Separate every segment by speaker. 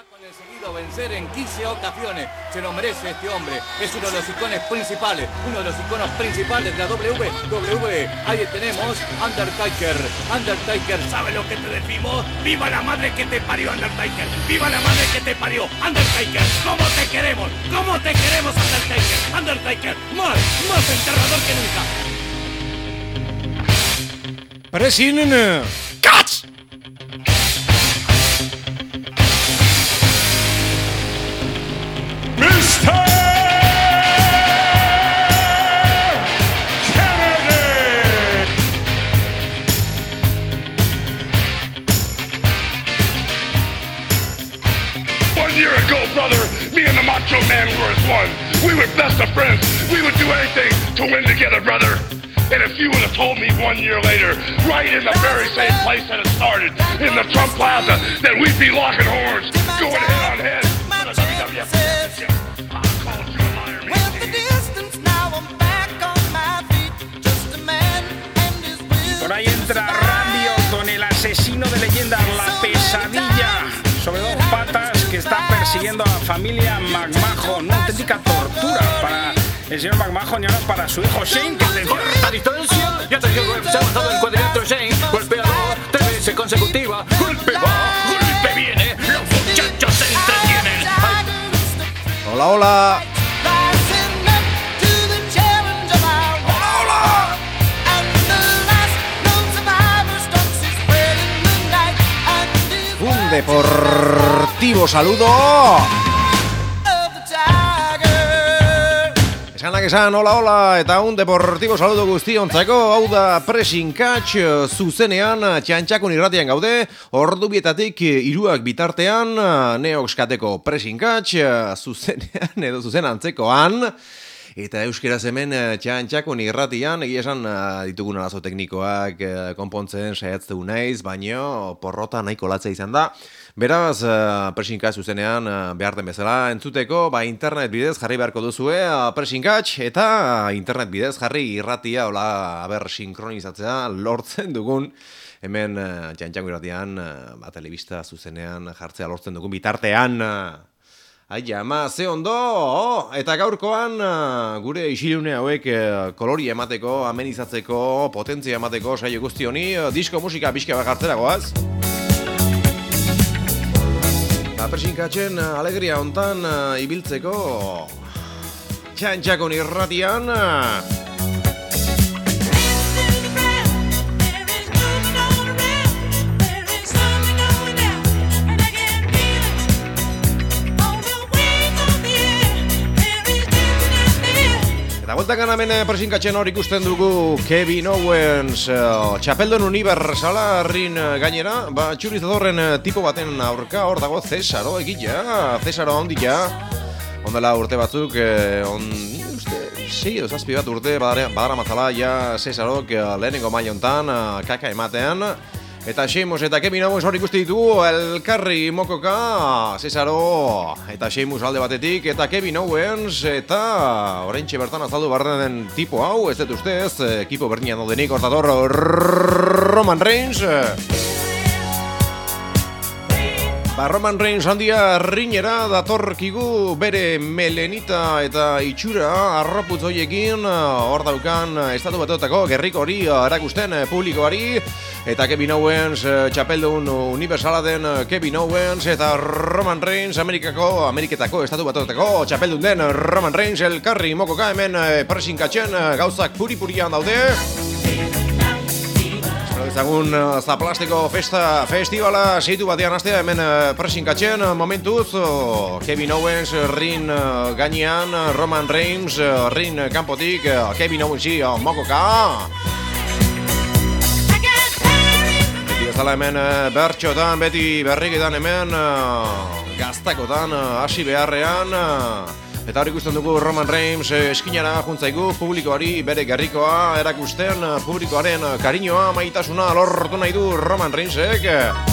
Speaker 1: Ha conseguido vencer en 15 ocasiones. Se lo merece este hombre. Es uno de los iconos principales. Uno de los iconos principales de la WWE. Ahí tenemos Undertaker. Undertaker, ¿sabe lo que te decimos? ¡Viva la madre que te parió, Undertaker! ¡Viva la madre que te parió, Undertaker! ¿Cómo te queremos? ¿Cómo te queremos, Undertaker? Undertaker, más enterrador que nunca.
Speaker 2: Pressing Catch! Mr. Kennedy!
Speaker 3: 1 year ago, brother, me and the Macho Man were as one. We were best of friends. We would do anything to win together, brother. And if you would have told me 1 year later, right in the very same place that it started, in the Trump Plaza, that we'd be locking horns, going head on head for the WWF Championship, I called you a liar, man.
Speaker 2: Por ahí entra Randy Orton, el asesino de leyendas, la pesadilla sobre dos patas que está persiguiendo a la familia McMahon. Una auténtica tortura para el señor McMahon y ahora para su hijo Shane, que le
Speaker 1: A distancia, y atención, se ha avanzado el cuadrilátero Shane. Golpeador, 3 veces consecutiva. Golpe va, golpe viene. Los muchachos se entretienen. Ay.
Speaker 4: Hola, hola. Un deportivo saludo. Esan, hola, eta un deportivo saludo guztiontzako, hau da Pressing Catch zuzenean, txantxakun irratian gaude, ordubietatik 3 bitartean, neoxkateko Pressing Catch zuzenean edo zuzenantzekoan, eta euskeraz hemen txantxakun irratian, egia esan ditugun arazo teknikoak konpontzen saiatzeu naiz, baino porrota nahiko latza izan da. Beraz, Pressing Catch zuzenean behar den bezala entzuteko, internet bidez jarri beharko duzue Pressing Catch, eta internet bidez jarri irratia, hola, sinkronizatzea lortzen dugun, hemen txantxango irratian, telebista zuzenean jartzea lortzen dugun bitartean. Aia, ze ondo, eta gaurkoan gure isilune hauek kolori emateko, amenizatzeko, potentzia emateko saio guzti honi, disko musika pixka bat jartzera goaz. Pressing Catchen alegria hontan ibiltzeko txantxakon irratian eta bueltakan hemen Pressing Catchen hor ikusten dugu Kevin Owens txapeldon universala rin gainera, txurizadorren tipo baten aurka hor dago Cesaro egitea, Cesaro ondia ondela urte batzuk 6 edo 7 bat urte badara matzala ja Cesarok lehenengo mailontan kaka ematean. Eta Sheamus eta Kevin Owens hor ikusti ditugu elkarri mokoka, Cesaro eta Sheamus alde batetik, eta Kevin Owens eta oraintxe bertan azaldu barren den tipo hau, ez dut ustez, ekipo berdinean daudenik hortator Roman Reigns. Roman Reigns handia rinera datorkigu bere melenita eta itxura arroputz hoiekin hor daukan estatu batuetako gerriko hori erakusten publikoari, eta Kevin Owens txapeldun universala den Kevin Owens eta Roman Reigns Ameriketako estatu batuetako txapeldun den Roman Reigns elkarri mokoka hemen Pressing Catchen gauzak puri-purian daude. Ezagun zaplastiko festivala zeitu batean astea hemen Pressing Catchen momentuz Kevin Owens rin gainean, Roman Reigns rin kanpotik, Kevin Owensi mokoka. Beti bezala hemen bertxotan, beti berriketan hemen gaztakotan hasi beharrean. Eta hori ikusten dugu Roman Reigns eskinara juntzaigu publikoari bere gerrikoa erakusten, publikoaren kariñoa, maitasuna lortu nahi du Roman Reignsek.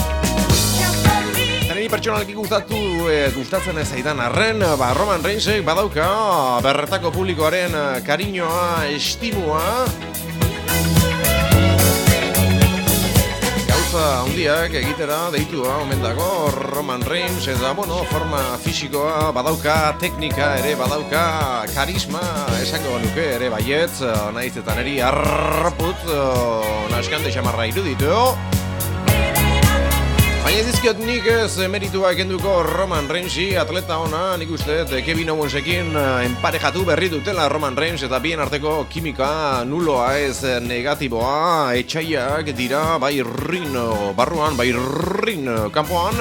Speaker 4: Eta niri pertsonalki gustatzen ez zaidan arren, Roman Reignsek badauka berretako publikoaren kariñoa, estimua. Gauza handiak egitera deitua omen dago Roman Reigns, eta bueno, forma fisikoa badauka, teknika ere badauka, karisma esango nuke ere baietz, naiz eta neri arraput naskante xamarra iruditu. Baina dizkiot nik ez meritua ekenduko Roman Reigns-i, atleta ona, nik uste Kevin Owensekin enparejatu berri dutela Roman Reigns, eta bien arteko kimika nuloa ez negatiboa, etxaiak dira bai rin barruan, bai rin kanpoan.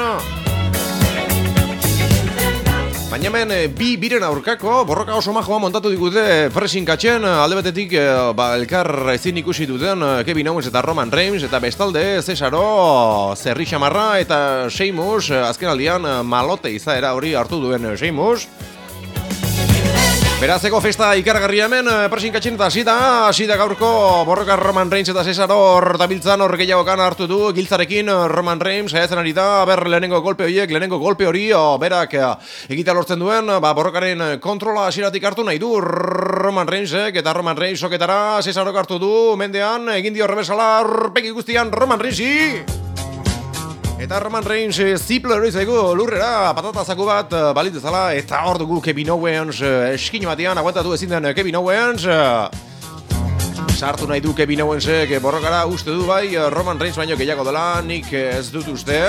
Speaker 4: Baina hemen biren aurkako borroka oso majoa montatu digute pressing catchen, alde batetik elkar ezin ikusi duten Kevin Owens eta Roman Reigns, eta bestalde Cesaro zerri xamarra eta Sheamus, azken aldian malote izaera hori hartu duen Sheamus. Berazeko festa ikargarria hemen, pressing catchen eta hasita gaurko borroka Roman Reigns eta Cesaro dabiltzan hor gehiagokan hartu du giltzarekin Roman Reigns, saiatzen ari da, lehenengo golpe hori berak egitea lortzen duen, borrokaren kontrola hasieratik hartu nahi du Roman Reignsek, eta Roman Reigns soketara, Cesaro hartu du, mendean, egin dio reversala, aurpegi guztian Roman Reigns-i! Eta Roman Reigns ziplo eroi zaigu lurrera, patata zaku bat balitzezala, eta hor dugu Kevin Owens eskin batean aguantatu ezin den Kevin Owens. Sartu nahi du Kevin Owensek borrokara, uste du bai Roman Reigns baino gehiago dela, nik ez dut uste.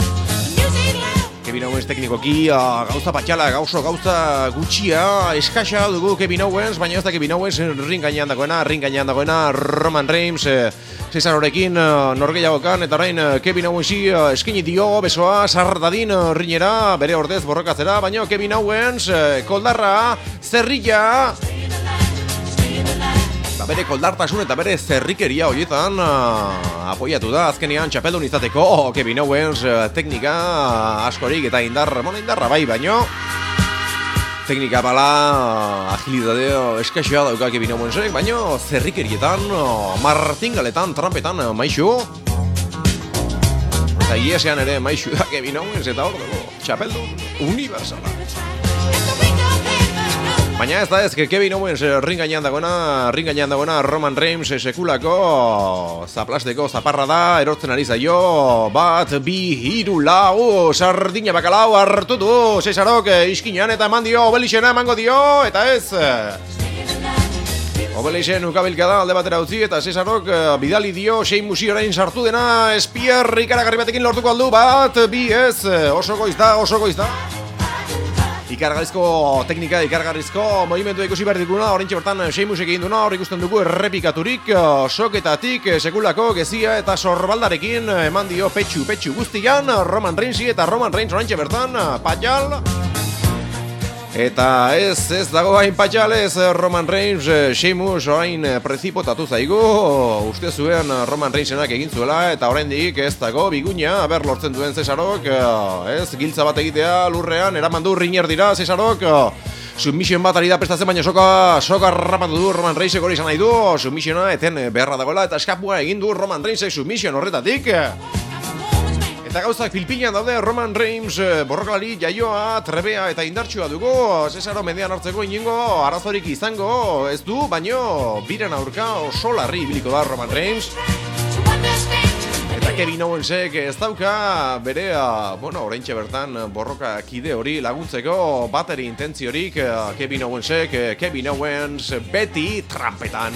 Speaker 4: Kevin Owens teknikoki gauza patxala, gauza gutxia, eskasa dugu Kevin Owens, baina ez da Kevin Owens ring gainean dagoena Roman Reigns Cesarorekin norgehiagokan, eta orain Kevin Owensi eskini dio besoa sardadin rinera bere ordez borrokatzera, baina Kevin Owens koldarra, zerrilla, bere koldartasun eta bere zerrikeria horietan apoiatu da azkenean txapeldun izateko Kevin Owens teknika askorik eta indarra bai, baino teknika bala agilidadeo eskaxoa dauka Kevin Owensek, baino zerrikerietan, martingaletan, trampetan maixu. Eta iesean ere maixu da Kevin Owens, eta hor dago txapeldun universala. Baina ez da ez, Kevin Owens ring gainean dagoena Roman Reigns sekulako zaplasteko zaparra da, erortzen ari zaio, bat, bi, hiru, lau, sardina bakalau hartu du, Cesarok iskinean eta eman dio, Obelixena emango dio, eta ez. Obelixen ukabilka da alde batera utzi, eta Cesarok bidali dio, Sheamusi orain sartu dena, Spear ikaragarri batekin lortuko aldu, bat, bi, ez, oso goiz da. Ikargarrizko teknika, ikargarrizko movimentua ikusi behar duguna, horrentxe bertan Sheamusek egin duna, hor ikusten dugu errepikaturik, soketatik, sekulako gezia eta sorbaldarekin eman dio petxu guztian, Roman Reigns eta Roman Reigns horrentxe bertan, patxal. Eta ez dago hain patxalez Roman Reigns, Sheamus orain prezipotatu zaigu, uste zuen Roman Reignsenak egin zuela, eta oraindik ez dago biguña, ber lortzen duen Cesarok, ez, giltza bat egitea lurrean, eraman du ringer dira Cesarok, submission bat ari da prestatzen, baina soka rapatu du Roman Reignsek hori izan nahi du, submissiona eten beharra dagoela, eta eskapua egin du Roman Reignsek submission horretatik. Eta gauzak pilpilean daude, Roman Reigns borrokalari jaioa, trebea eta indartsua dugu, Cesaro mendean hartzeko inongo arazorik izango ez du, baino biren aurka oso larri ibiliko da Roman Reigns. Eta Kevin Owensek ez dauka bere, oraintxe bertan borroka kide hori laguntzeko bateri intentziorik Kevin Owens beti trampetan.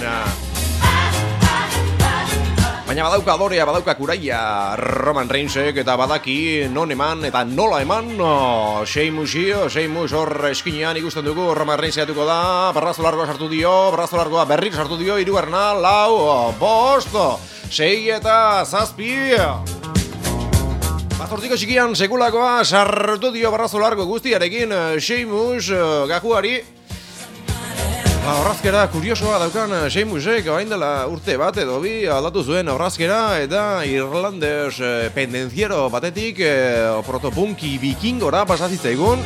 Speaker 4: Baina badauka adorea, badauka kuraia Roman Reignsek, eta badaki non eman eta nola eman Sheamus hor eskinean ikusten dugu, Roman Reigns eatuko da, brazo largoa sartu dio, brazo largoa berrik sartu dio, hirugarrena, lau, bost, 6 eta 7. Bazortziko txikian sekulakoa sartu dio brazo largo guztiarekin Sheamus gajuari. Horrazkera kuriosoa daukan Sheamusek orain dela urte bat edo bi aldatu zuen horrazkera, eta irlandes pendenziero batetik protopunki vikingora pasazitzaigun.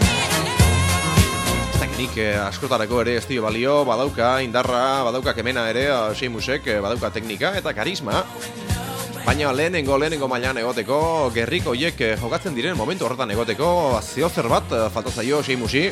Speaker 4: Nik askotarako ere ez dio balio, badauka indarra, badauka kemena ere Sheamusek, badauka teknika eta karisma. Baina lehenengo mailan egoteko, gerriko hiek jokatzen diren momentu horretan egoteko, zeozer bat falta zaio Sheamusi.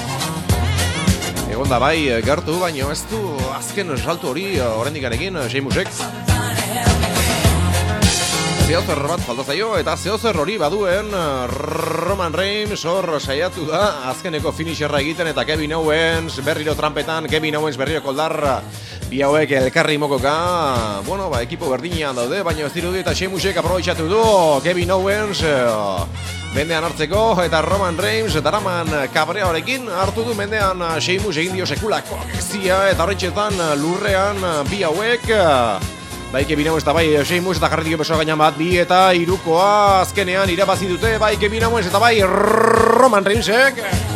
Speaker 4: Egon da bai gertu, baina ez du azken saltu hori oraindik egin Sheamusek. zeozer bat falta zaio, eta zeozer hori baduen Roman Reigns hor saiatu da azkeneko finisherra egiten, eta Kevin Owens berriro trampetan, Kevin Owens berriro koldar, bi hauek elkarri mokoka, bueno, ekipo berdinean daude, baina ez dirudi eta Sheamusek aprobetxatu du Kevin Owens mendean hartzeko, eta Roman Reigns daraman kabrearekin hartu du mendean Sheamus egin dio sekulako akzia, eta horretxetan lurrean bi hauek bai Kevin Owens eta bai Sheamus eta jarretik besoa gainan bat, bi eta hirukoa azkenean irabazi dute, bai Kevin Owens eta bai Roman Reignsek.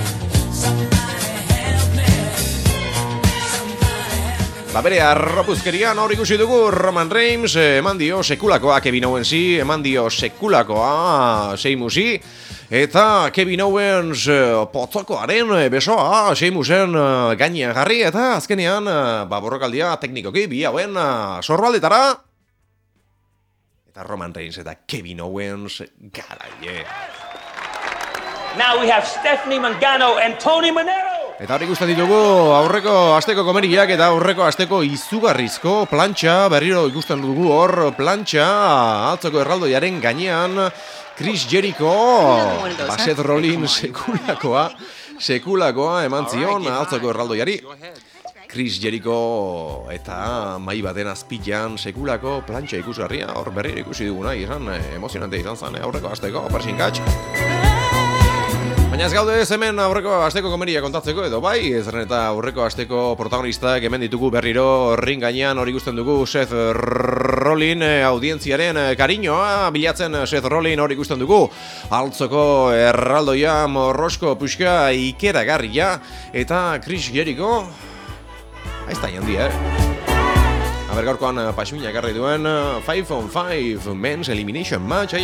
Speaker 4: Bere arropuzkerian hor ikusi dugu Roman Reigns eman dio sekulakoa Kevin Owensi, eman dio sekulakoa Sheamusi, eta Kevin Owens potzokoaren besoa Sheamusen gainean jarri, eta azkenean borrokaldia teknikoki bi hauen sorbaldetara, eta Roman Reigns eta Kevin Owens garaie.
Speaker 5: Now we have Stephanie Mangano and Tony Manero.
Speaker 4: Eta hori ikusten ditugu aurreko asteko komeriak eta aurreko asteko izugarrizko plantxa, berriro ikusten dugu hor plantxa altzoko erraldoiaren gainean Chris Jericho, Seth Rollins sekulakoa eman zion altzoko erraldoiari. Chris Jericho eta mai baten azpilan sekulako plantxa ikusgarria, hor berriro ikusi duguna, izan emozionante izan zen aurreko asteko persinkatx. Baina ez gaude ez hemen aurreko asteko komeria kontatzeko edo bai, zerren eta aurreko asteko protagonistak hemen ditugu berriro ring gainean, hori ikusten dugu Seth Rollins audientziaren kariñoa bilatzen Seth Rollins, hori ikusten dugu altzoko erraldoia morrosko puxka ikeragarria, eta Chris Jericho ez da jandia, Aber gaurkoan pasmina ekarri duen 5-on-5 Men's Elimination Match,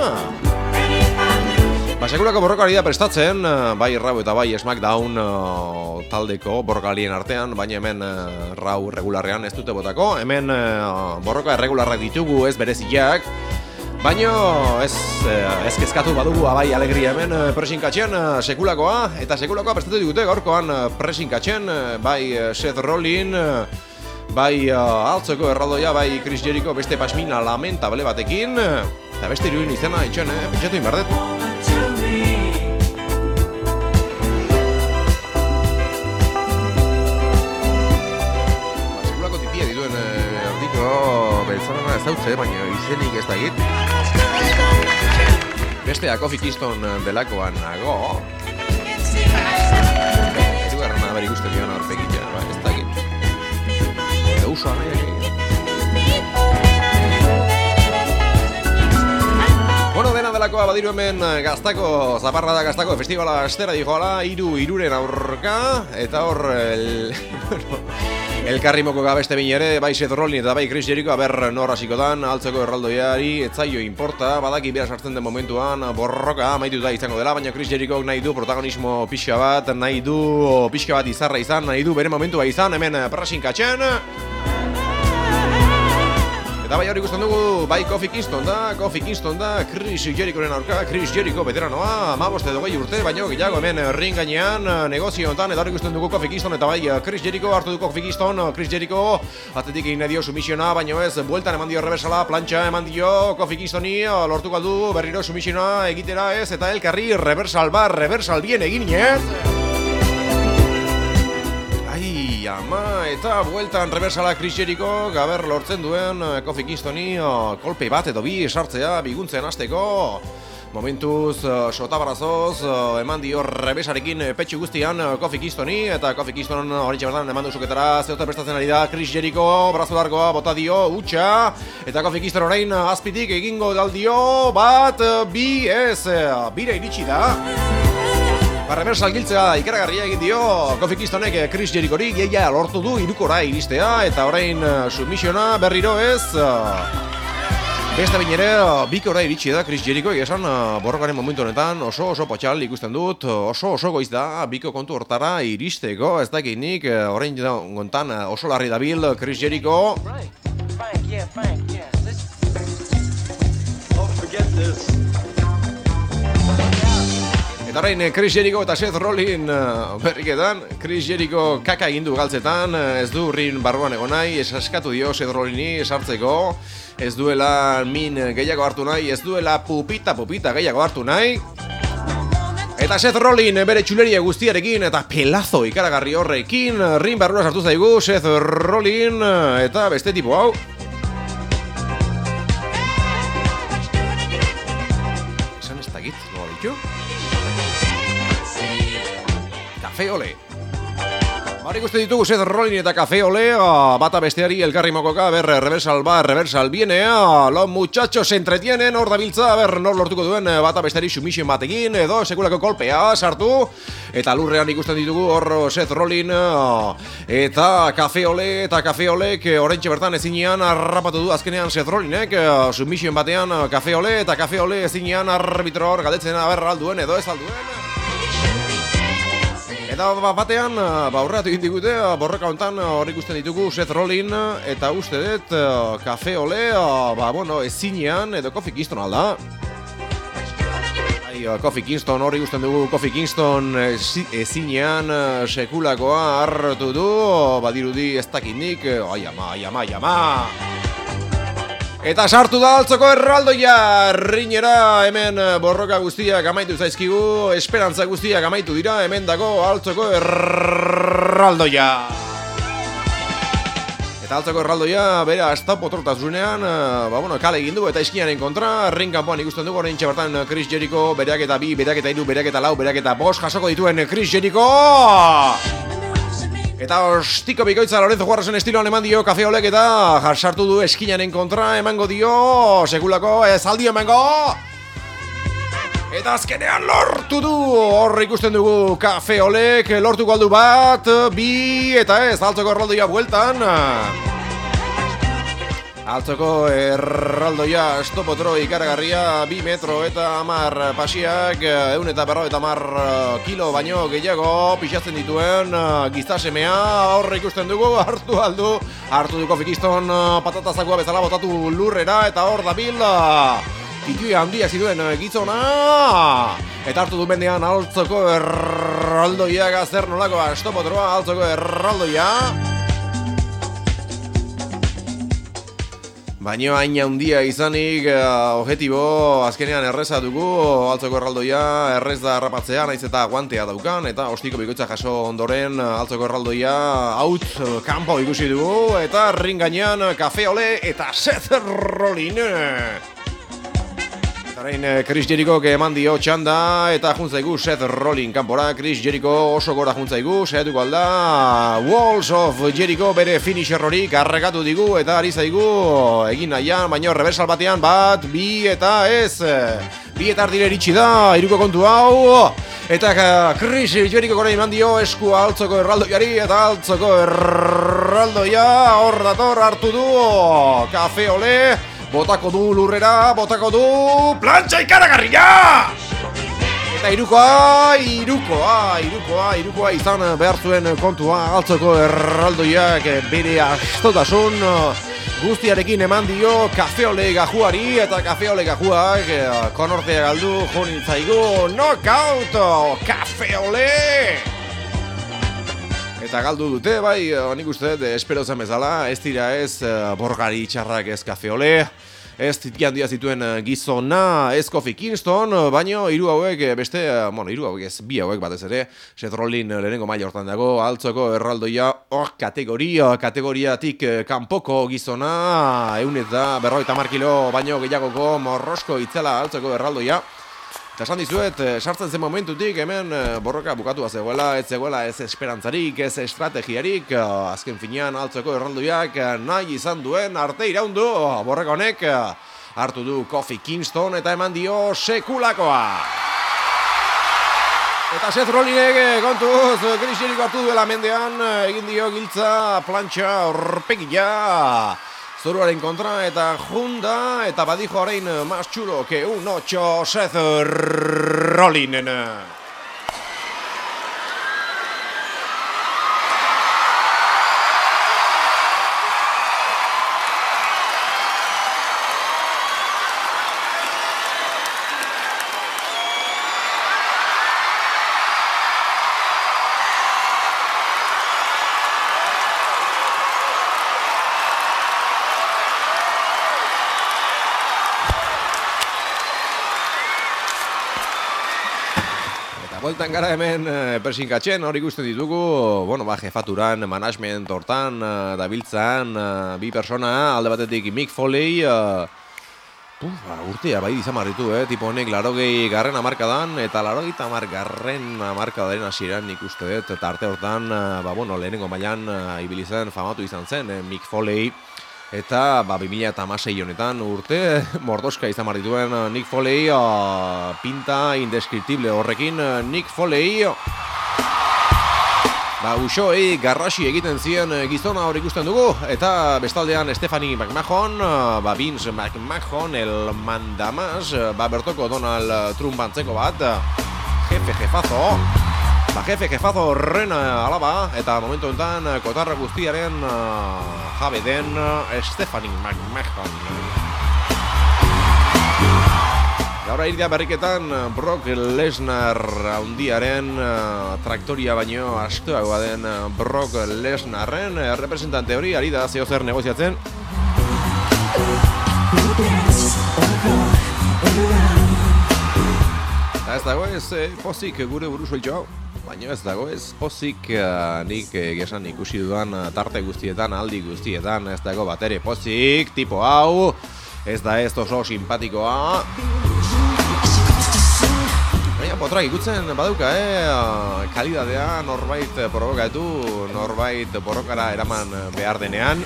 Speaker 4: sekulako borrokari da prestatzen, bai Raw eta bai SmackDown taldeko borrokalien artean, baina hemen Raw regularrean ez dute botako, hemen borroka erregularrak ditugu ez bereziak, baina ez kezkatu badugu bai alegria hemen presinkatxean sekulakoa, eta sekulakoa prestatu digute gaurkoan presinkatxean, bai Seth Rollins, bai altzoko erraldoia, bai Chris Jericho beste pasmina lamentable batekin, eta beste iruin izena itxen, pentsatu inbardet. Beltzarana ez dautze, baina izenik ez da egit. Bestea Kofi Kingston delakoan nago. Erugarrana beri guzti nion aurpegitza, ez da egit. Eta usoa nahi egit. Bueno, dena delakoa badiru hemen Gaztako, Zaparra da Gaztako festivala astera dijoala, iruren aurka, eta hor elkarri mokoka beste bine ere, bai Seth Rollins eta bai Chris Jericho, aber nor hasiko dan, altzeko erraldoiari, etzaio inporta, badaki bera sartzen den momentuan, borroka amaituta izango dela, baina Chris Jericho nahi du protagonismo pixka bat, nahi du pixka bat izarra izan, nahi du bere momentua izan, hemen prasinkatzen. Eta bai hori ikusten dugu, bai Kofi Kingston da, Chris Jerichoren aurka, Chris Jericho veteranoa, 15 edo 20 urte, baina gehiago hemen ring gainean, negozio honetan, eta hori ikusten dugu Kofi Kingston eta bai Chris Jericho, hartu du Kofi Kingston, Chris Jericho, atletik egin dio sumisiona, baina ez, bueltan eman dio reversala, plantxa eman dio Kofi Kingstoni, lortuko aldu berriro sumisiona egitera ez, eta elkarri reversal bien egin ez. Eta bueltan reversala Chris Jericho, gaber lortzen duen Kofi Kingstoni kolpe bat edo bi sartzea biguntzen hasteko. Momentuz sotabarazoz eman dio rebesarekin petxu guztian Kofi Kingstoni, eta Kofi Kingston hori txabertan eman du suketara, zeote prestatzen ari da Chris Jericho, brazo largoa bota dio, utxa, eta Kofi Kingston orain azpitik egingo daldio, bat, bi, ez, bire iritsi da. Reversal giltzea ikaragarria egin dio Kofi Kingstonek Chris Jerichori, geia lortu du irukora iristea, eta orain submisiona berriro ez. Beste bain ere, bikora iritsi da Chris Jericho, esan borrokaren momentu honetan oso potxal ikusten dut, oso goiz da biko kontu hortara iristeko, ez dakinik, orain gontan oso larri dabil Chris Jericho. Eta orain Chris Jericho eta Seth Rollins berriketan. Chris Jericho kaka egin du galtzetan, ez du rin barruan egon nahi, esaskatu dio Seth Rollinsi esartzeko, ez duela min gehiago hartu nahi, ez duela pupita gehiago hartu nahi. Eta Seth Rollins bere txuleria guztiarekin eta pelazo ikaragarri horrekin rin barruan sartu zaigu Seth Rollins eta beste tipo hau. Esan ez dakit, nola ditu? Café Ole. Hori ikusten ditugu Seth Rollins eta Café Ole, bata besteari elkarri mokoka, reversal va, reversal viene, los muchachos se entretienen, hor dabiltza, nor lortuko duen bata besteari submission batekin, edo sekulako kolpea sartu, eta lurrean ikusten ditugu hor Seth Rollins eta Café Olek oraintxe bertan ezinean harrapatu du azkenean Seth Rollinsek, submission batean Café Ole, eta Café Ole ezinean arbitro hor galdetzen alduen edo ez alduen. Eta batean, aurreratu egin digute, borroka hontan hor ikusten ditugu Seth Rollins eta uste dut Café Ole, ezinean edo Kofi Kingston alda. Kofi Kingston, hor ikusten dugu Kofi Kingston ezinean sekulakoa hartu du, badirudi ez dakindik, ama. Eta sartu da altzoko erraldoia, rinera hemen borroka guztiak amaitu zaizkigu, esperantza guztiak amaitu dira, hemen dago altzoko erraldoia. Eta altzoko erraldoia, bera hasta potrotasunean, kale egin du eta eskinaren kontra, rinkanpoan ikusten dugu, orain txabertan Chris Jericho, berak eta 2, berak eta 3, berak eta 4, berak eta 5 jasoko dituen Chris Jericho! Eta ostiko bikoitza Lorenzo Juarrezen estiloan eman dio Café Olek eta jarsartu du eskinaren kontra emango dio sekulako zaldi emango. Eta azkenean lortu du, hor ikusten dugu Café Olek lortuko aldu bat, 2 eta ez, altzoko erraldoia bueltan. Altzoko erraldoia estopotro ikaragarria 2 metro eta 10 pasiak 150 kilo baino gehiago pixatzen dituen giztasemea hor ikusten dugu hartu du Kofi Kingston patatazakua bezala botatu lurrera eta hor dabil tituia handia zituen gizona eta hartu du mendean altzoko erraldoia gazer nolako estopotroa altzoko erraldoia. Baina hain handia izanik, objetibo azkenean erreza dugu, altzoko erraldoia errez da harrapatzea, naiz eta guantea daukan, eta ostiko bikoitza jaso ondoren altzoko erraldoia out kanpo ikusi dugu, eta ring gainean Café Ole eta Seth Rollins. Orain Chris Jericho eman dio txanda eta juntzaigu Seth Rollins kanpora. Chris Jericho oso gora juntzaigu, saiatuko alda Walls of Jericho bere finisher hori karrekatu digu eta ari zaigu egin nahian, baina reversal batean 1, 2 eta ez 2 eta ardire iritsi da, 3ko kontu hau eta Chris Jericho gora eman dio eskua altzoko erraldoiari eta altzoko erraldoia hor dator hartu du Café Ole. Botako du lurrera, botako du plantxa ikaragarria! Eta irukoa izan behar zuen kontua altzoko erraldoiak bere astotasun guztiarekin eman dio Café Ole gajuari eta Café Ole gajuak konortea galdu jonitzaigu knockout Café Ole! Eta galdu dute, bai, nik uste dut, espero zen bezala, ez dira ez borgari txarrak ez Café Ole, ez titian dia zituen gizona, ez Kofi Kingston, baino hiru hauek beste, hiru hauek ez, 2 hauek batez ere, Seth Rollins lehenengo maila hortan dago, altzoko erraldoia, kategoriatik kanpoko gizona, 150 kilo baino gehiagoko morrosko itzela altzoko erraldoia. Eta esan dizuet, sartzen zen momentutik hemen borroka bukatua zegoela, ez esperantzarik, ez estrategiarik, azken finean altzoko erraldoiak nahi izan duen arte iraundu, borroka honek hartu du Kofi Kingston eta eman dio sekulakoa. Eta Seth Rollinsek kontuz, Chris Jericho hartu duela mendean, egin dio giltza plantxa horpegia. Zoruaren kontra eta junda eta badijo orain más chulo que un 8 Seth Rollins. Bueltan gara hemen presinkatzen, hor ikusten ditugu, jefaturan, management hortan, dabiltzan, bi persona, alde batetik Mick Foley, urtea bai dizamarritu, tipo honek 80 garren hamarkadan, eta 80 garren hamarkadaren hasieran ikuste dut, eta arte hortan, lehenengo mailan ibili zen, famatu izan zen, Mick Foley, eta 2016 honetan urte mordoska izan dituen Nick Foley, pinta indeskriptible horrekin Nick Foley uxoi garrasi egiten zien gizona hor ikusten dugu, eta bestaldean Stephanie McMahon, Vince McMahon, el mandamás, bertoko Donald Trump antzeko bat, jefazo horren alaba, eta momentu enten kotarra guztiaren jabe den Stephanie McMahon. Gaur airidea berriketan Brock Lesnar handiaren traktoria baino astuagoa den Brock Lesnarren representante hori ari da zehozer negoziatzen. Ez dago ez pozik gure burusoitxo, baina ez dago ez pozik nik gesan ikusi dudan tarte guztietan, aldi guztietan, ez dago batere pozik, tipo hau, ez da ez oso simpatikoa. Baina potrak ikutzen baduka, kalidadea norbait provokatu, norbait borrokara eraman behar denean.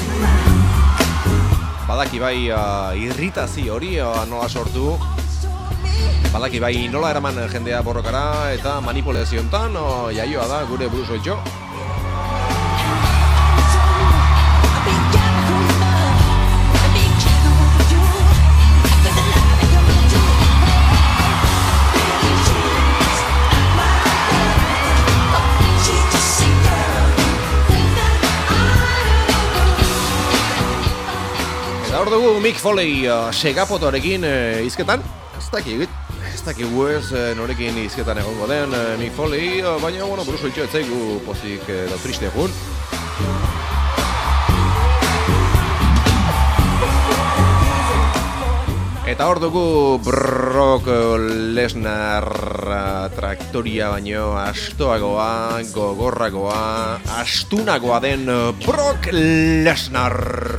Speaker 4: Badaki bai irritazio hori nola sortu, badaki bai nola eraman jendea borrokara eta manipulazioetan jaioa da gure burusoitxo. Hor dugu Mick Foley segapotoarekin izketan, ez dakigu ez norekin izketan egongo den Mick Foley, baina burusoitxo ez zaigu pozik edo triste egun. Eta hor dugu Brock Lesnar traktoria baino astoagoa, gogorragoa, astunagoa den Brock Lesnar.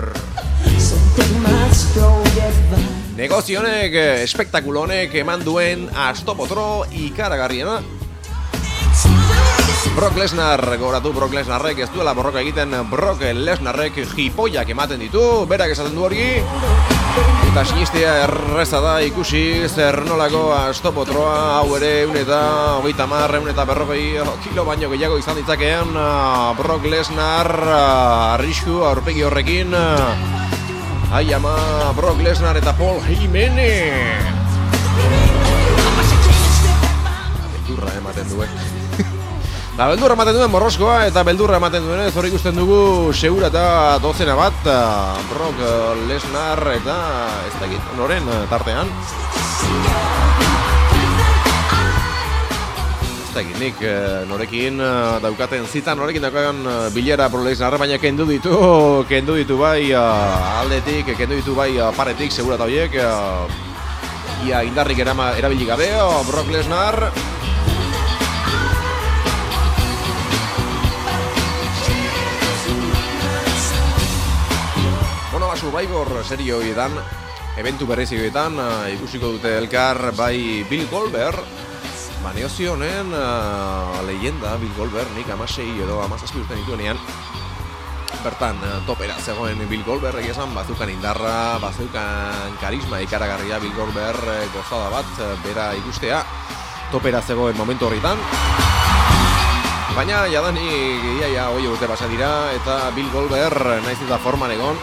Speaker 4: Negozio honek, espektakulo honek eman duen astopotro ikaragarriena. Brock Lesnar, gogoratu Brock Lesnarrek ez duela borroka egiten, Brock Lesnarrek jipoiak ematen ditu, berak esaten du hori. Eta sinistea erreza da ikusi zer nolako astopotroa, hau ere 130, kilo baino gehiago izan ditzakeen Brock Lesnar arrisku aurpegi horrekin. Ai ama, Brock Lesnar eta Paul Heyman. Beldurra ematen duen. Beldurra ematen duen morroskoa eta beldurra ematen duen ez hori ikusten dugu segura eta dozena bat Brock Lesnar eta ez dakit noren tartean. Ez dakit nik norekin daukaten zitan, norekin daukaten bilera Brock Lesnar, baina kendu ditu bai aldetik, kendu ditu bai paretik segura eta horiek. Ia indarrik erabili gabe Brock Lesnar. Survivor serio horietan, eventu berrizioetan ikusiko dute elkar bai Bill Goldberg, neozio honen leyenda Bill Goldberg, nik 16 edo 17 urte nituenean bertan topera zegoen Bill Goldberg, egizan bazukan indarra, bazukan karisma ikaragarria Bill Goldberg, gozada bat bera ikustea topera zegoen momentu horretan. Baina jadanik iaia hoi urte pasa dira eta Bill Goldberg naiz eta forman egon.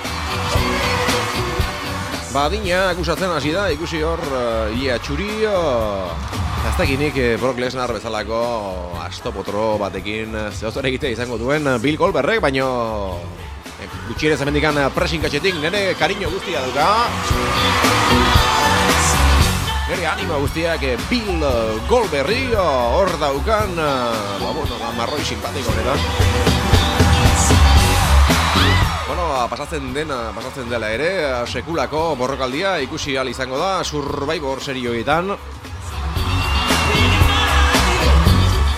Speaker 4: Adina akusatzen hasi da, ikusi hor ia txuri. Ez dakinik Brock Lesnar bezalako astopotro batekin zehozer egitea izango duen Bill Goldbergek, baino gutxierez hemendikan presinkatxetik nire kariño guztia dauka. Nire anima guztiak Bill Goldbergi hor daukan marroi simpatiko honetan. Pasatzen dela ere, sekulako borrokaldia ikusi ahal izango da Survivor serioetan.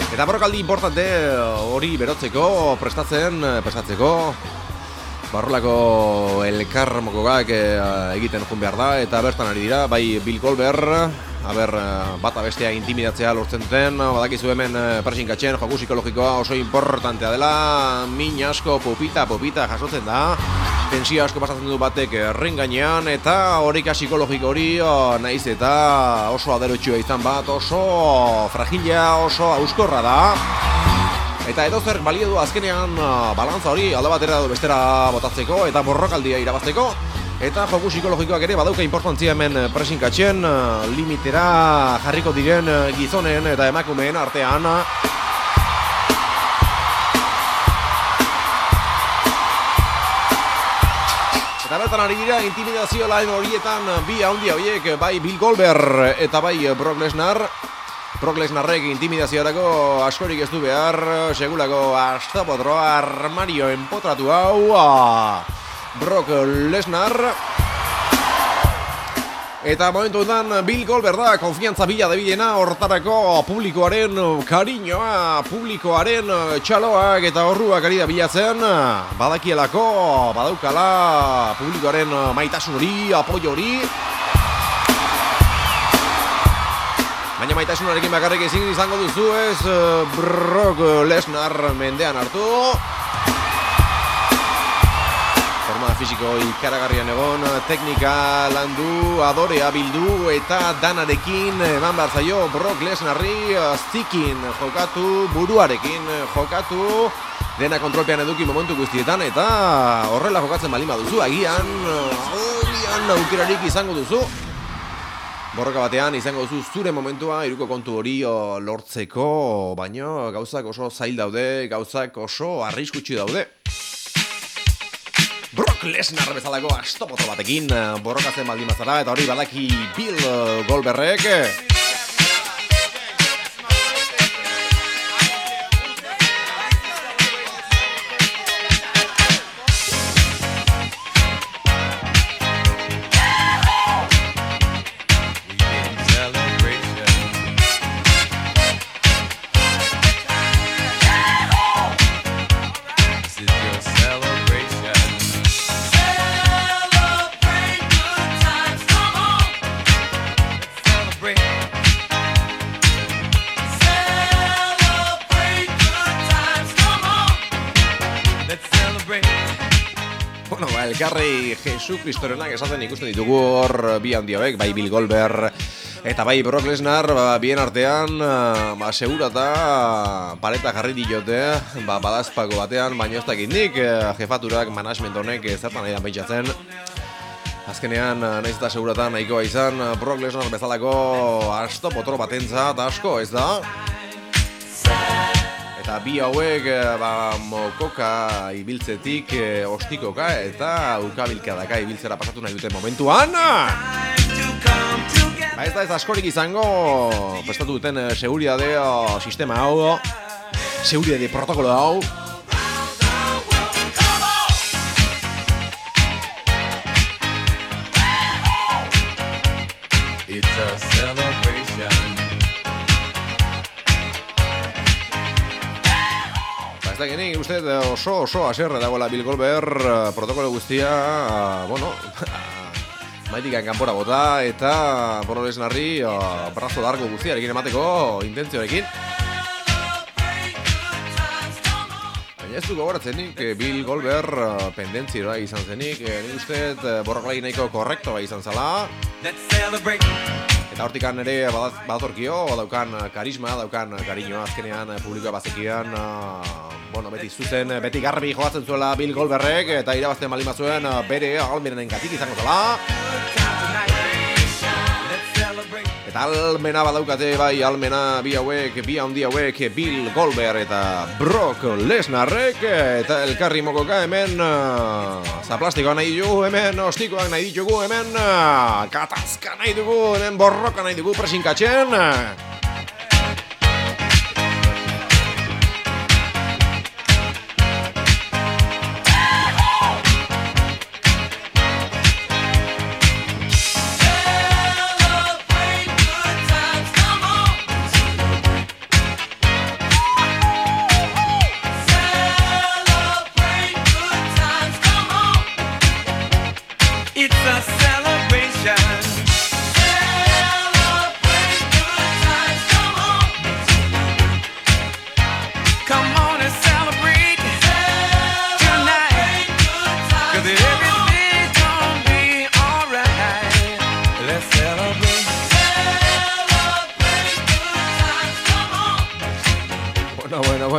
Speaker 4: Eta borrokaldi importante hori berotzeko, prestatzeko barrolako elkarmokogak egiten joan behar da, eta bertan ari dira, bai Bill Goldberg, bata bestea intimidatzea lortzen duten, badakizu hemen presinkatzen, joku psikologikoa oso importantea dela, min asko, popita jasotzen da, tensio asko pasatzen du batek erren gainean, eta horika psikologiko hori naiz eta oso aderotxua izan bat, oso fragila, oso auskorra da. Eta edozer balio du azkenean balantza hori alde batera edo bestera botatzeko eta borrokaldia irabazteko. Eta joku psikologikoak ere badauka importantzia hemen presinkatzen, limitera jarriko diren gizonen eta emakumeen artean. Eta bertan ari dira intimidazio lain horietan bi handia horiek, bai Bill Goldberg eta bai Brock Lesnar. Brock Lesnarrek intimidaziorako askorik ez du behar, segulako astapotroa armario enpotratu hau Brock Lesnar. Eta momentuetan Bill Goldberg da konfiantza bila dabilena, hortarako publikoaren kariñoa, publikoaren txaloak eta horruak ari da bilatzen, badakielako, badaukala publikoaren maitasun hori, apoio hori. Baina maitasunarekin bakarrik ezin izango duzu ez Brock Lesnar mendean hartu. Forma fisiko ikaragarrian egon, teknika landu, adorea bildu eta danarekin eman behar zaio Brock Lesnarri zikin jokatu, buruarekin jokatu, dena kontrolpean eduki momentu guztietan eta horrela jokatzen balin baduzu, agian aukerarik izango duzu. Borroka batean izango duzu zure momentua hiruko kontu hori lortzeko, baina gauzak oso zail daude, gauzak oso arriskutsu daude. Brock Lesnar bezalako astopoto batekin borrokatzen baldin bazara, eta hori badaki Bill Goldbergek. Elkarri Jesu Kristorenak esaten ikusten ditugu hor bi handi hauek, bai Bill Goldberg eta bai Brock Lesnar, bien artean segurata pareta jarri diote, badazpako batean, baina ez dakit nik jefaturak, management honek zertan nahi da pentsatzen. Azkenean, nahiz eta seguratan nahikoa izan, Brock Lesnar bezalako astopotro batentzat asko ez da. Eta bi hauek mokoka ibiltzetik ostikoka eta ukabilkadaka ibiltzera pasatu nahi duten momentuan. Ez da ez askorik izango prestatu duten seguridade sistema hau, seguridade protokolo hau. It's a celebration. Ez da genik, uste oso aserre dagoela Bill Goldberg protokolo guztia, maitikan kanpora bota eta Brock Lesnarri brazo largo guztiarekin emateko intentzioarekin. Baina ez du gogoratzenik Bill Goldberg pendentzioa izan zenik, nik uste borrokalari nahiko korrektoa izan zela. Eta hortikan ere badatorkio, daukan karisma, daukan kariñoa azkenean publikoa bazekian, beti zuzen, beti garbi joatzen zuela Bill Goldbergek eta irabazten baldin bazuen bere ahalmenengatik izango zela. Eta almena badaukate bai almena bi handi hauek Bill Goldberg eta Brock Lesnarrek eta elkarri mokoka hemen zaplastikoa nahi ditugu, hemen ostikoak nahi ditugu, hemen katazka nahi dugu, hemen borroka nahi dugu presinkatzen.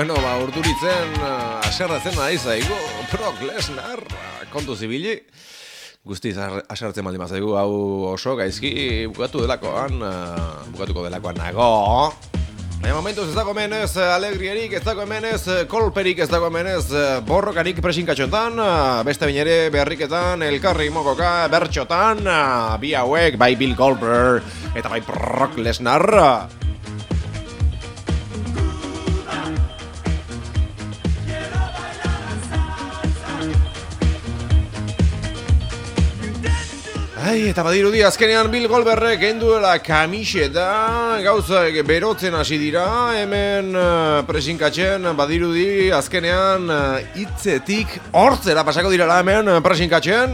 Speaker 4: Bueno, urduritzen, aserratzen nahi zaigu, Brock Lesnar, kontu zibili. Guztiz aserratzen baldin mazaigu, hau oso gaizki bukatuko delakoan nago. Baina momentuz ez dago menez alegrierik, ez dago menez kolperik, ez dago menez borrokarik presinkatxotan, beste bain ere beharriketan, elkarri mokoka, bertxotan, bi hauek, bai Bill Goldberg eta bai Brock Lesnar. Eta badirudi azkenean Bill Goldbergek enduela kamiseta, gauzak berotzen hasi dira, hemen presinkatzen badirudi azkenean hitzetik hortzera pasako direla hemen presinkatzen.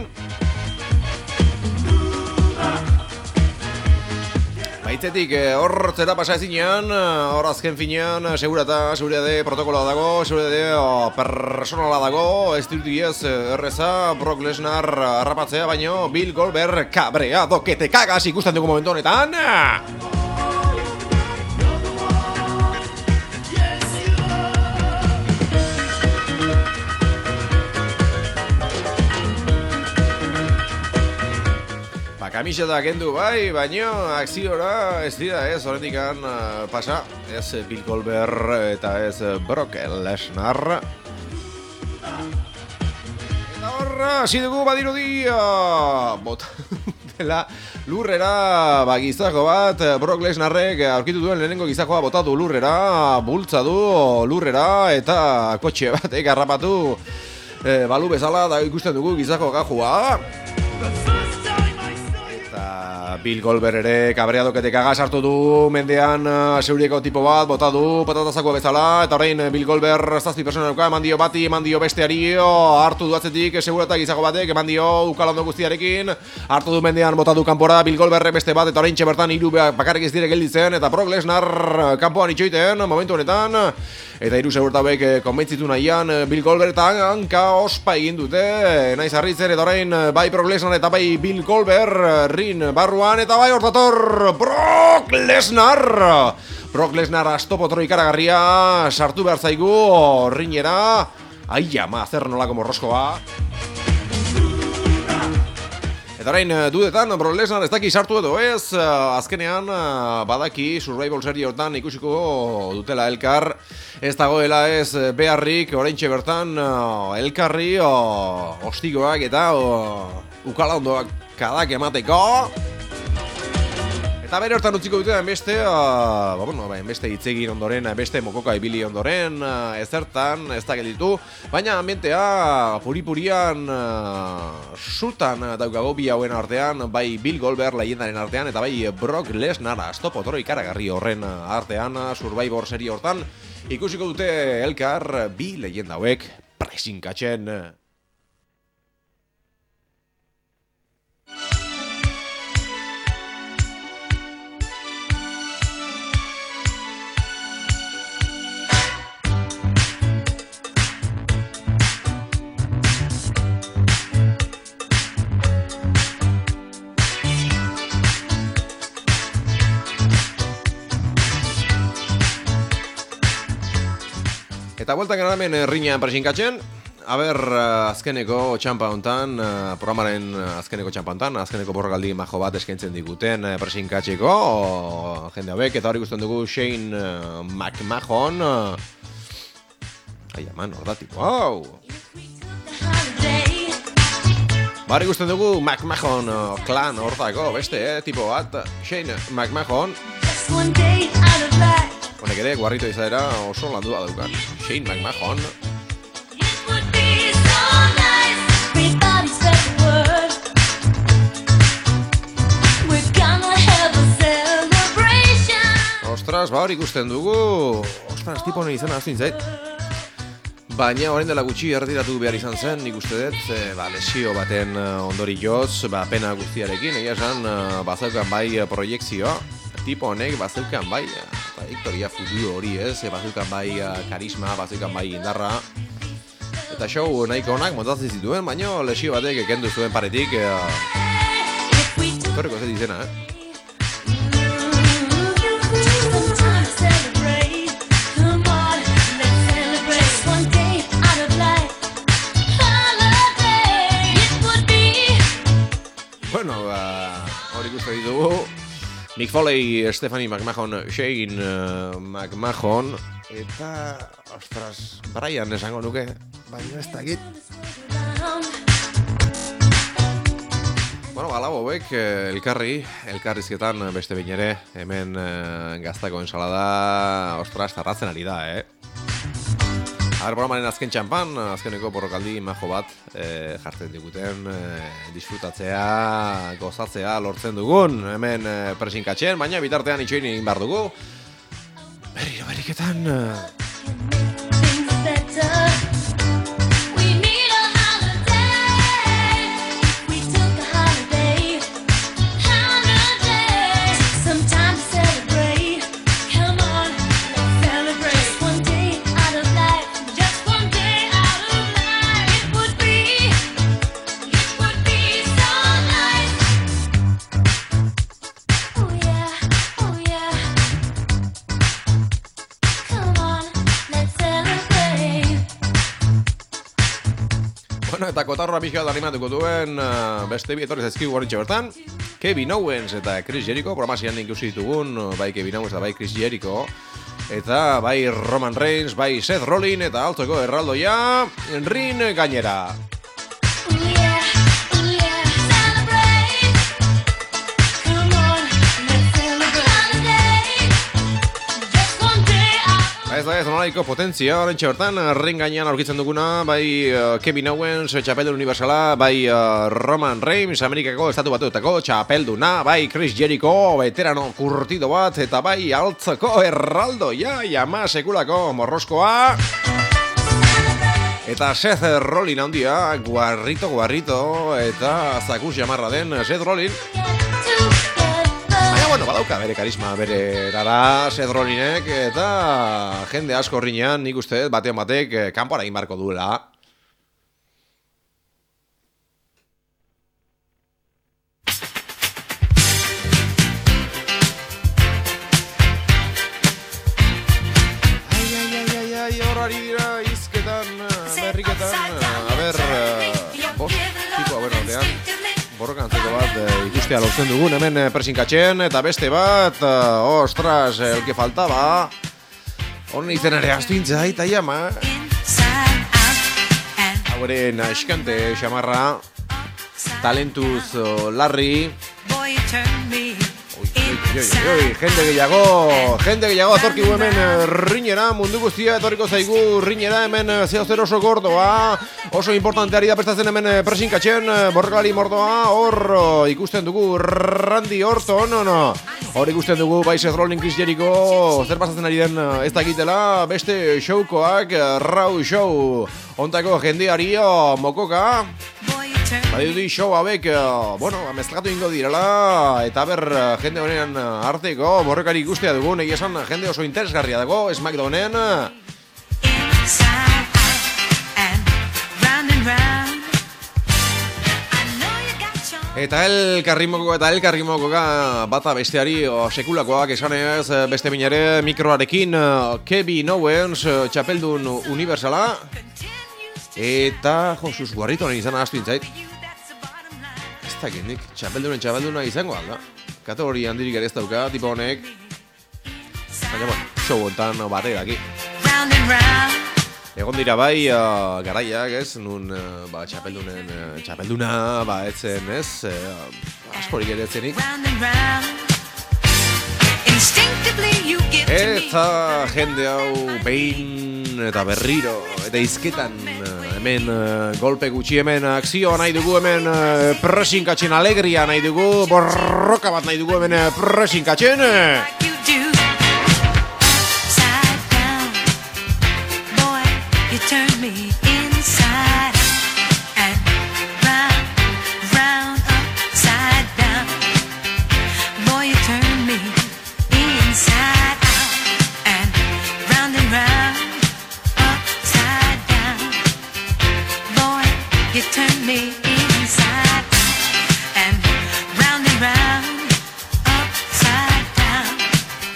Speaker 4: Baitzetik hortzera pasa ezinean, hor azken finean seguritate protokoloa dago, seguritate personala dago, ez dirutiez erreza Brock Lesnar harrapatzea, baino Bill Goldberg cabreado, que te cagas ikusten dugu momentu honetan. Kamiseta kendu bai, baino akziora ez dira ez, horretikan pasa, ez Bill Goldberg eta ez Brock Lesnar. Eta horra, hasi dugu badirudia, dela lurrera gizako bat, Brock Lesnarrek aurkitu duen lehenengo gizakoa botatu lurrera, bultza du lurrera eta kotxe batek harrapatu balu bezala da ikusten dugu gizako gajua. Bill Goldberg ere kabreadokete kaga sartu du mendean zeurieko tipo bat, bota du patatazako bezala, eta orain Bill Goldberg 7 pertsona dauka, eman dio bati, eman dio besteari, hartu du atzetik, seguratak izako batek, eman dio ukalando guztiarekin, hartu du mendean, bota du kanpora, Bill Goldberg beste bat, eta orain txebertan 3 bakarrik ez dire gelditzen, eta Brock Lesnar kanpoan itxoiten, momentu honetan, eta 3 segurtabek konbentzitu nahian, Bill Goldberg eta hanka ospa egin dute, naiz harritzen, eta orain bai Brock Lesnar eta bai Bill Goldberg rin barruan, eta bai hortator Brock Lesnar. Brock Lesnar astopotro ikaragarria sartu behar zaigu rinera. Ai ama, zer nolako morroskoa. Eta orain dudetan, Brock Lesnar ez daki sartu edo ez, azkenean badaki Survival Series hortan ikusiko dutela elkar, ez dagoela ez beharrik oraintxe bertan elkarri ostigoak eta ukalandoak kadak emateko. Eta bere hortan utziko dute beste, beste hitzegin ondoren, beste mokoka ibili ondoren, ezertan, ez da gelditu, baina ambientea puri-purian sultan daukago bi hauen artean, bai Bill Goldberg leyendaren artean, eta bai Brock Lesnar astopotoro ikaragarri horren artean, Survivor serie hortan, ikusiko dute elkar bi leyenda hauek presinkatzen. Eta bueltan gara hemen riñan presinkatzen. Aber, azkeneko txampa hontan, programaren azkeneko txampa hontan, azkeneko borrokaldi majo bat eskaintzen diguten presinkatzeko jende hauek, eta hori ikusten dugu Shane McMahon. Ai, aman, hor da, tipo, hau! Hori ikusten dugu McMahon klan hortako, beste, tipo bat, Shane McMahon. Honek ere, guarrito izaera oso landua daukan. Shane McMahon. Ostras, hori ikusten dugu. Ostras, tipo honen izan aztu intzait. Baina orain dela gutxi erretiratu behar izan zen, nik uste dut, lesio baten ondorioz, pena guztiarekin, egia esan, bazaukan bai proiekzioa. Tipo honek bazeukan bai trajektoria futuro hori ez, bazeukan bai karisma, bazeukan bai indarra. Eta show nahiko onak montatzen zituen, baina lesio batek kendu zuen paretik. Torreko ez dizena, ditugu. Mick Foley, Stephanie McMahon, Shane McMahon, eta, ostras, Brian esango nuke, baina ez dakit. Bueno, alabo hauek, elkarrizketan beste behin ere, hemen gaztako ensalada, ostras, tarratzen ari da, programaren azken txampan, azkeneko borrokaldi majo bat jartzen diguten, disfrutatzea, gozatzea lortzen dugun, hemen presinkatzen, baina bitartean itxoin egin behar dugu. Berriketan... Eta kotarroa pixka bat animatuko duen beste bi etorri zaizkigu gorintxe bertan, Kevin Owens eta Chris Jericho, programasian ikusi ditugun, bai Kevin Owens eta bai Chris Jericho, eta bai Roman Reigns, bai Seth Rollins eta altzeko erraldoia rin gainera. Ez da, ez nolaiko potentzia, horrentxe bertan, ring gainean aurkitzen duguna, bai Kevin Owens, txapeldun universala, bai Roman Reigns, Amerikako estatu batuetako txapelduna, bai Chris Jericho, veterano kurtido bat, eta bai altzako erraldo, jama sekulako morroskoa. Eta Seth Rollins handia, guarrito, eta zakus jamarra den Seth Rollins. Bueno, badauka bere karisma, bere erara Seth Rollinsek, eta jende asko rinean nik uste batean batek kanpora egin barko duela. Ai, horari dira izketan, berriketan, bost tipo aberratean. Borrokantzeko bat ikustea lortzen dugun hemen presinkatzen, eta beste bat, ostras, el que faltaba. Honen izen ere astuintza, eta jama. Hauren askante xamarra, talentuz larri. Jende gehiago atorkigu hemen rinera, mundu guztia etorriko zaigu rinera hemen 0-0 oso gordoa, oso importante ari da prestatzen hemen presinkatzen, borrokalari mordoa, hor ikusten dugu Randy Orton, hor ikusten dugu bai Seth Rollins, Chris Jericho, zer pasatzen ari den ez dakitela, beste showkoak, Raw Show, ontako jendeari mokoka. Badidu show hauek, mezklatu ingo direla, eta ber jende honen arteko borrokari ikustea dugun, egia esan jende oso interesgarria dago, SmackDownen. Eta elkarrimokoka bata besteari sekulakoak esanez beste minare mikroarekin Kevin Owens, txapeldun universala. Eta, sus guarritoan izan ahaztu intzait. Ez dakindik, txapelduna izango alda. Kategoria handirik ere ez dauka, tipo honek. Baina, show ontan bate daki. Egon dira bai, garaiak ez, nun txapelduna, etzen ez, askorik ere etzenik. Eta jende hau behin eta berriro, eta izketan hemen golpe gutxi, hemen akzioa nahi dugu, hemen presinkatzen alegria nahi dugu, borroka bat nahi dugu hemen presinkatzen.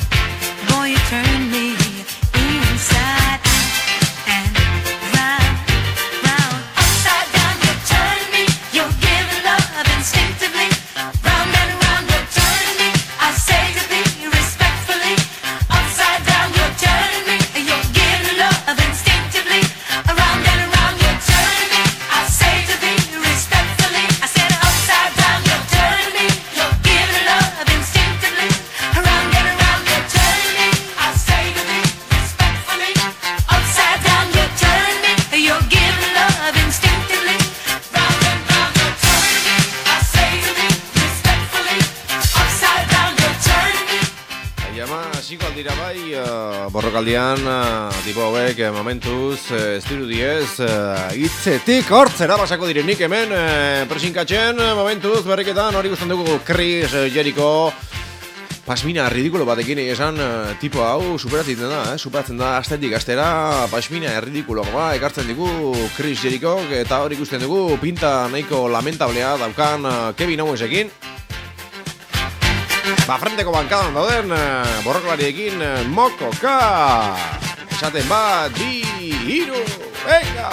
Speaker 6: Boy, you turn me inside out and round.
Speaker 4: hasiko aldira bai, borrokaldian, tipo hauek momentuz, ez dirudiez, hitzetik hortzera pasako direnik hemen, presinkatzen, momentuz, berriketan, hori guztan dugu Chris Jericho, pasmina ridikulo batekin esan, tipo hau superatzen da, astetik astera, pasmina ridikulo ekartzen digu Chris Jericho, eta hori ikusten dugu, pinta nahiko lamentablea daukan Kevin Owensekin. Frenteko bankadan dauden borrokalariekin mokoka esaten bat, bi, hiru, venga!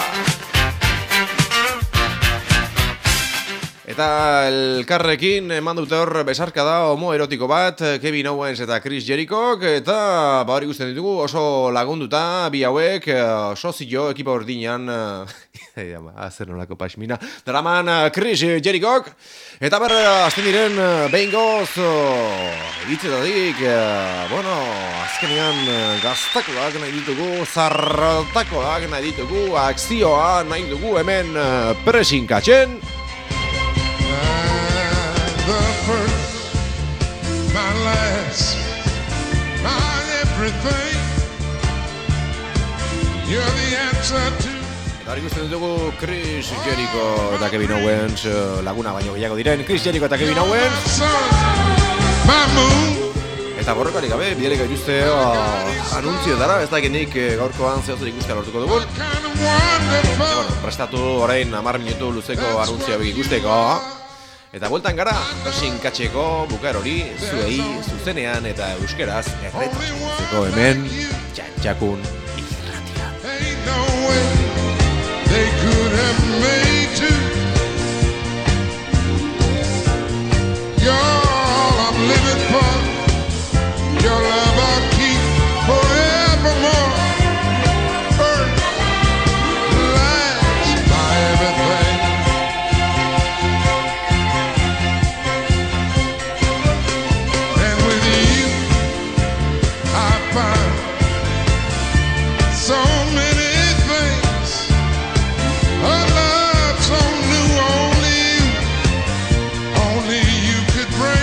Speaker 4: Eta elkarrekin eman dute hor besarka da homoerotiko bat Kevin Owens eta Chris Jericho, eta hori guztien ditugu oso lagunduta bi hauek sozio ekipa ordinan zer nolako pasmina daraman Chris Jericho, eta azten diren behin goz hitzetatik, azkenean gaztakoak nahi ditugu, zartakoak nahi ditugu, akzioa nahi dugu hemen presinkatzen.
Speaker 6: The first, my last, my everything. You're the answer to.
Speaker 4: Eta hori guztien dugu Chris Jericho eta Kevin Owens, laguna baino gehiago diren Chris Jericho eta Kevin Owens.
Speaker 6: My moon.
Speaker 4: Eta borrokari gabe, bidelik gaituzte anuntzioetara, ez dakinik gaurkoan zehozer ikustea lortuko dugun. Prestatu orain 10 minutu luzeko anuntzioa ikusteko. Eta bueltan gara, presinkatzeko bukaer hori, zuei, zuzenean eta euskeraz erretransmititzeko hemen, txantxakun irratia.
Speaker 6: Ain't no way they could have made you. You're all I'm living for. Your love I'll keep forevermore. First, last, my everything. And with you, I find so many things. A love so new, only you could bring.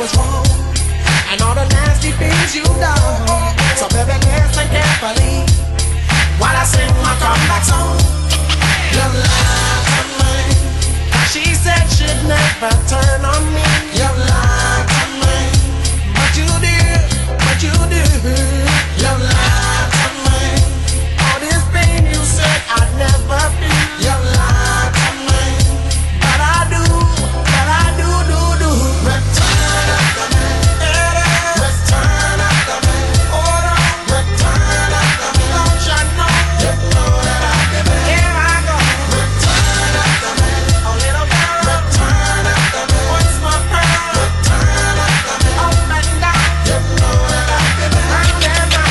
Speaker 7: was wrong and all the nasty things you've done. So baby, listen carefully while I sing my comeback song. You lied to me. She said she'd never turn on me. You lied to me, but you did, but you did. You lied to me. All this pain you said I'd never feel. You lied to me, but I do, do. Return after me, return after me. Hold on, return after me. Don't you know? You know that I give it. Here I go. Return after me, a little girl. Return after me. What's my prayer? Return after me. Up and down. You know that I give it. Round and round.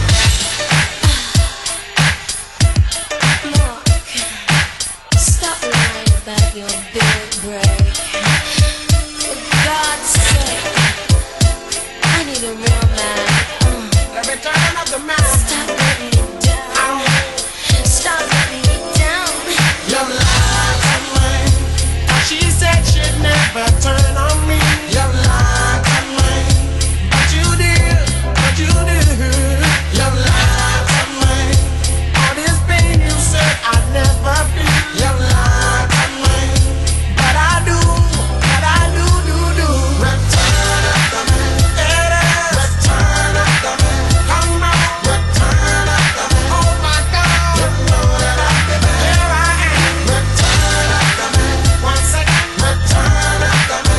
Speaker 8: Look, stop lying about your big break. For God's sake, I need a real man.
Speaker 7: Let me turn up the man.
Speaker 8: Stop letting me down. Stop letting me down.
Speaker 7: You lied to me. She said she'd never turn on me. You lied to me, but you did, but you did. You lied to me. All this pain you said I'd never feel. You lied to me, but I do, do. Return after me, return after me. Come on, return after me. Oh my God, you know that I give it. Here I am. Return after me. Once again, return after me.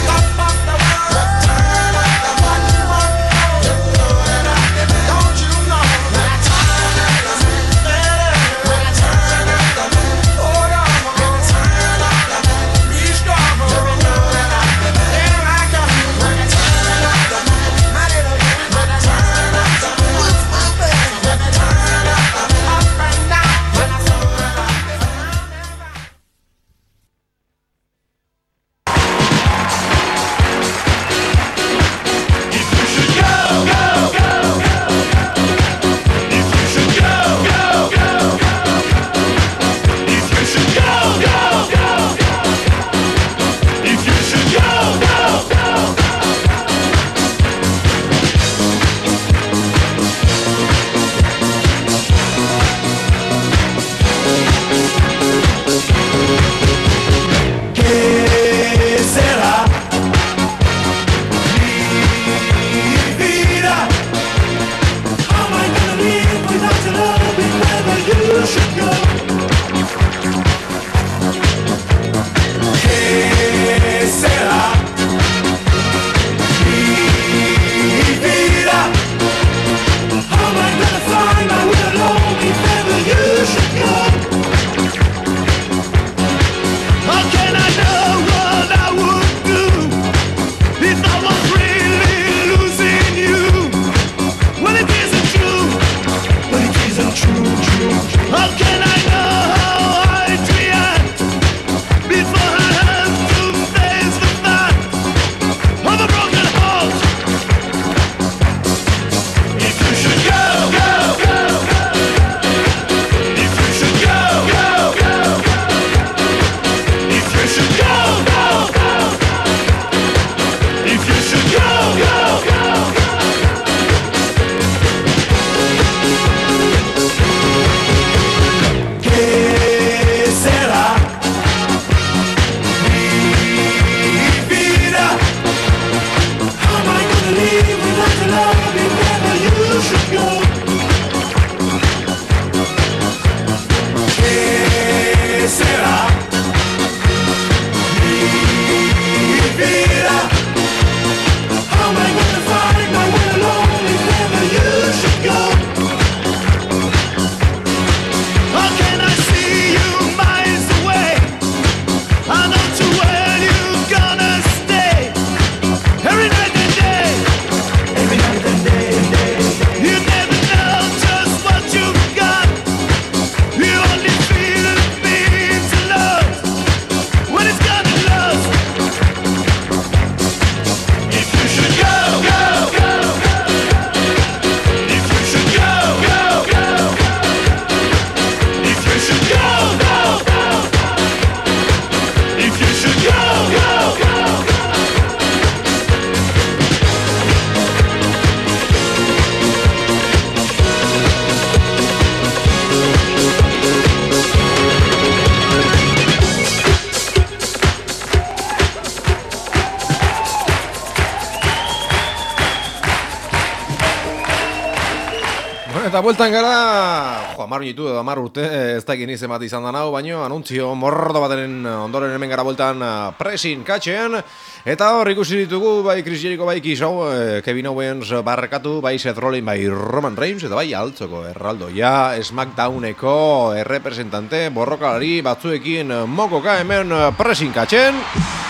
Speaker 4: Eta bueltan gara, 10 minutu edo 10 urte, ez da egin izan bat izan da nau, baino anuntzio mordo bateren ondoren hemen gara bueltan presin katxean. Eta hor ikusi ditugu, bai Chris Jericho, bai Kevin Owens barrekatu, bai Seth Rollins, bai Roman Reigns, eta bai altzoko erraldoia, SmackDowneko errepresentante, borrokalari batzuekin mokoka hemen presin katxen.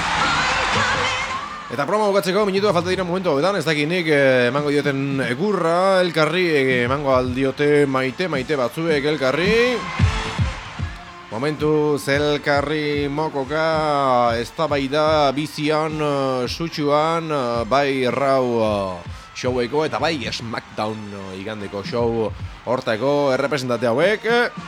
Speaker 4: Eta programa bukatzeko minutua falta dira momentu hauetan, ez dakinik emango dioten egurra, elkarri, emango aldiote maite batzuek elkarri. Momentu zelkarri mokoka, eztabaida bizian, sutsuan, bai rau showeko eta bai SmackDown igandeko show hortako errepresentante hauek.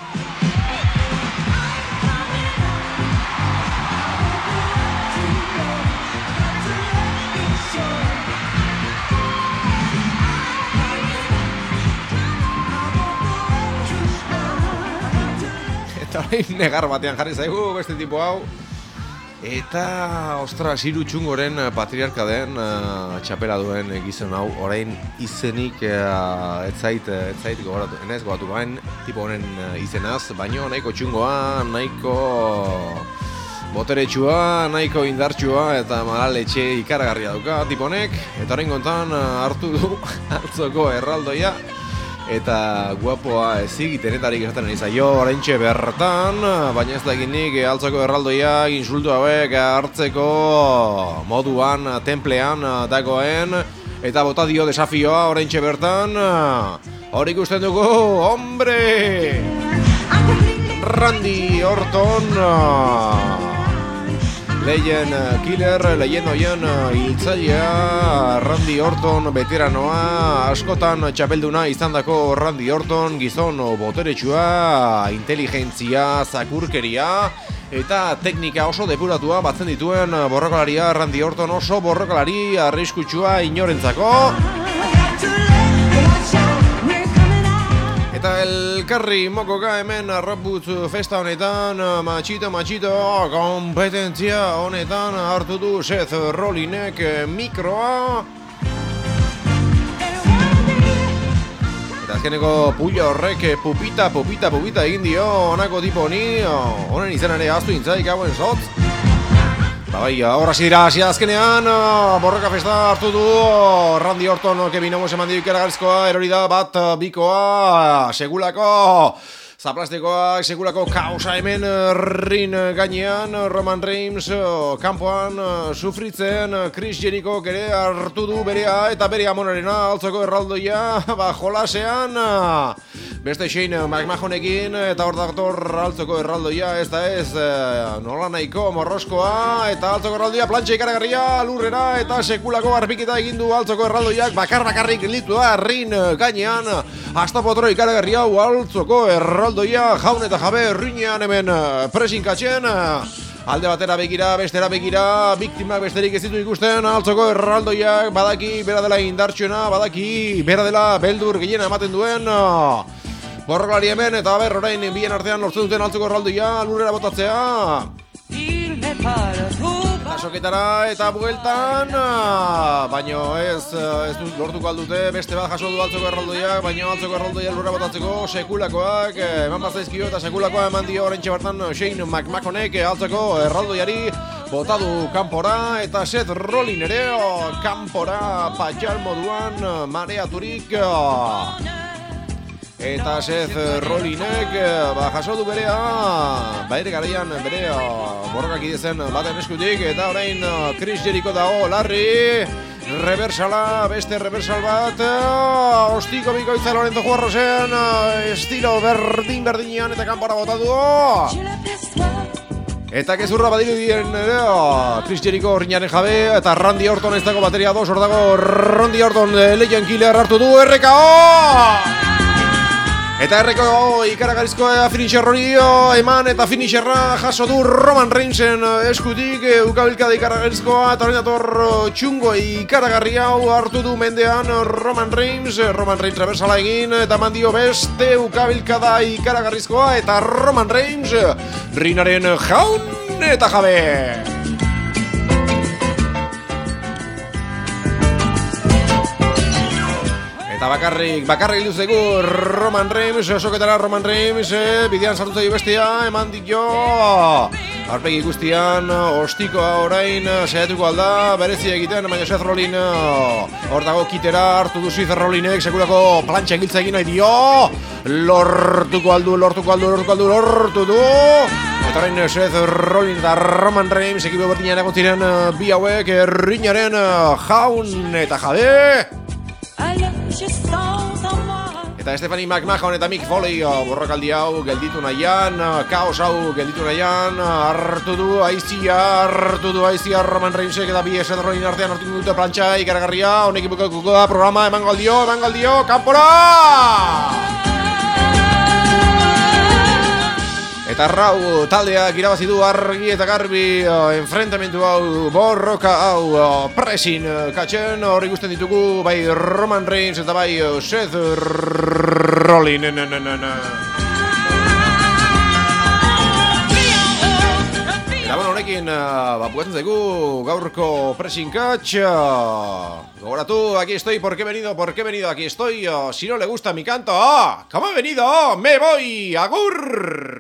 Speaker 4: Eta orain negar batean jarri zaigu beste tipo hau. Eta, ostras, hiru txungoren patriarka den txapela duen gizon hau. Orain izenik ez zait gogoratu, enez gogoratu gain tipo honen izenaz, baino nahiko txungoa, nahiko boteretsua, nahiko indartsua eta malaletxe ikaragarria dauka tipo honek. Eta orain kontan hartu du altzoko erraldoia. Eta guapoa ezigitenetarik esaten izaio oraintxe bertan, baina ez dakinik altzako erraldoia insultu hauek hartzeko moduan, templean dagoen, eta bota dio desafioa oraintxe bertan. Hor ikusten dugu, hombre! Randy Orton, leien killer, leien oien hiltzailea, Randy Orton veteranoa, askotan txapelduna izandako Randy Orton, gizon boteretsua, inteligentzia, zakurkeria eta teknika oso depuratua batzen dituen borrokalaria Randy Orton, oso borrokalari arriskutsua inorentzako. Eta elkarri mokoka hemen Raputz festa honetan, machito, kompetentzia honetan hartu du Seth Rollinsek mikroa. Eta azkeneko pulla horrek pupita egin dio honako tipo honi, honen izan ere ahaztu intzaik hauen zotz. Bai, horra zidira, azkenean, borroka festa hartu du Randy Orton, Kevin Owens eman dio ikaragarrizkoa, erori da bat bikoa, segulako zaplastekoak, segulako kausa hemen rin gainean, Roman Reigns kanpoan sufritzen, Chris Jericho ere hartu du berea eta bere amonarena altzoko erraldoia, jolasean, beste Shane McMahonekin eta hor dator altzoko erraldoia, ez da ez, nola nahiko morroskoa, eta altzoko erraldoia plantxa ikaragarria lurrera eta sekulako arpiketa egin du altzoko erraldoiak bakarrik gelditu da rin gainean, hasta potro ikaragarria hau altzoko erraldoia jaun eta jabe rinean hemen presinkatxen. Alde batera begira, bestera begira, biktimak besterik ez ditu ikusten, altzoko erraldoiak badaki bera dela indartsuena, badaki bera dela beldur gehiena ematen duen. Borrokalari hemen eta ber orain bien artean lortzen duten altzoko erraldoia lurrera botatzea. Soketara eta bueltan, baino ez dut lortuko aldute, beste bat jaso du altzoko erraldoiak, baino altzoko erraldoia lurra botatzeko sekulakoak eman baztaizkio eta sekulakoa eman dio oraintxe bertan Shane McMahonek altzoko erraldoiari botadu kanpora eta Seth Rollins ere kanpora patxal moduan mareaturik. Eta Seth Rollinsek jaso du berea, ere garaian bere borrokak idezen baten eskutik, eta orain Chris Jericho dago larri, reversala, beste reversal bat, ostiko bikoitza Lorenzo Juarrosen, estilo berdinean eta kanpora bota du. Eta gezurra badirudien Chris Jericho rinaren jabe, eta Randy Orton ez dago bateria 2, hor dago Randy Orton Legend Killer hartu du, RKO! Eta erreko ikaragarrizko finisher hori eman eta finisherra jaso du Roman Reignsen eskutik ukabilkada ikaragarrizkoa eta horrein dator txungo ikaragarri hau hartu du mendean Roman Reigns reversala egin eta mandio beste ukabilkada ikaragarrizkoa eta Roman Reigns rinaren jaun eta jabe. Eta bakarrik duzegu Roman Reigns, soketara Roman Reigns, bidean sartu zaio bestia, eman dio. Arpegi guztian, ostikoa orain, saiatuko alda, berezi egiten, baina Seth Rollin hor dago kitera, hartu du Seth Rollinek, sekulako plantxa egiltza egin nahi dio. Lortu du. Eta orain Seth Rollin eta Roman Reigns ekipo berdinean egon ziren bi hauek, rinaren jaun eta jabe. Eta Stephanie McMahon eta Mick Foley borrokaldi hau gelditu nahian, kaos hau gelditu nahian, hartu du aizia Roman Reignsek eta bi Seth Rollin artean hartu dute plantxa ikaragarria, honek ipukako da programa, emango aldio, kanpora! Eta rau taldeak irabazi du argi eta garbi enfrentamentu hau, borroka hau, presin katxen, hor ikusten ditugu bai Roman Reigns eta bai Seth Rollin. Eta honekin bukatzen zaigu gaurko presin katx. Gogoratu, aquí estoy, ¿por qué he venido? Aquí estoy, si no le gusta mi canto, ¿cómo he venido? ¡Me voy! ¡Agur!